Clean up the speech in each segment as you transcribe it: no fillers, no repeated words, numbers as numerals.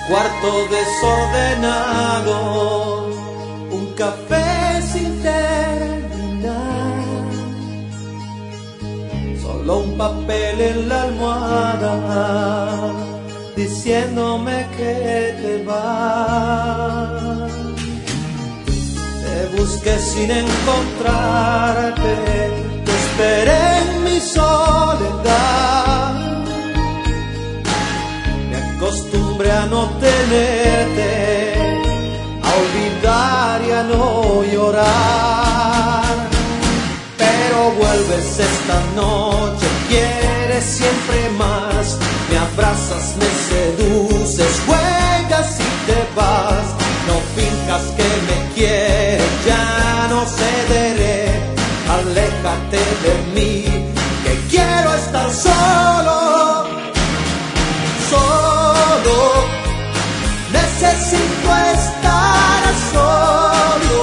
cuarto desordenado, un café sin terminar, solo un papel en la almohada diciéndome que te vas. Te busqué sin encontrarte, te esperé en mi soledad. Me acostumbré a no tenerte, a olvidar y a no llorar. Pero vuelves esta noche, quieres siempre más. Me abrazas, me seduces, juegas y te vas. No finjas que me quieres, ya no cederé. Aléjate de mí, que quiero estar solo. Solo, necesito estar solo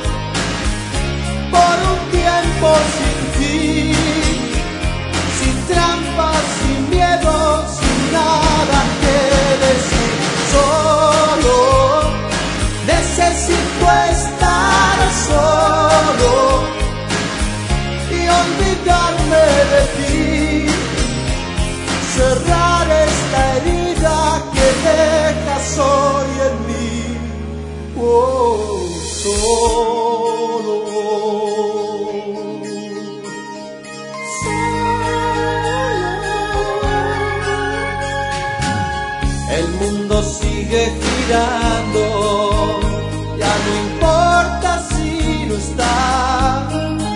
por un tiempo sin ti, sin trampas, sin miedo, sin nada que decir. Solo, necesito estar solo y olvidarme de ti, cerrar esta herida que dejas hoy en mí. Oh, solo. El mundo sigue girando, ya no importa si no estás.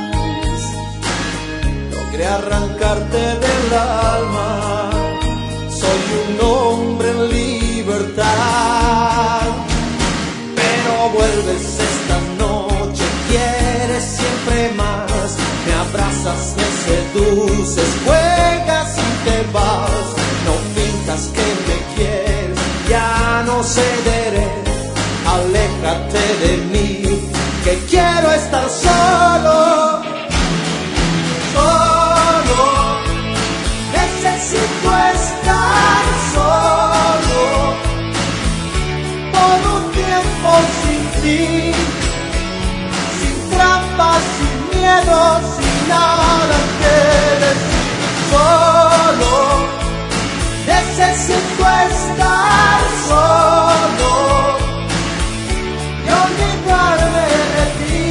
Logré arrancarte del alma, soy un hombre en libertad. Pero vuelves esta noche, quieres siempre más. Me abrazas, me seduces, juegas y te vas. No finjas que me quieres, ya no cederé. Aléjate de mí, que quiero estar solo. Solo, necesito estar solo por un tiempo sin ti, sin trampas, sin miedo, sin nada que decir. Solo, necesito estar solo y olvidarme de ti,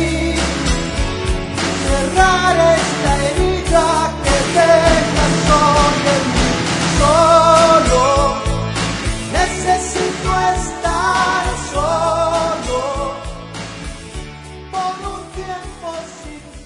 cerrar esta herida que dejas hoy en mí. Solo, necesito estar solo por un tiempo sin ti.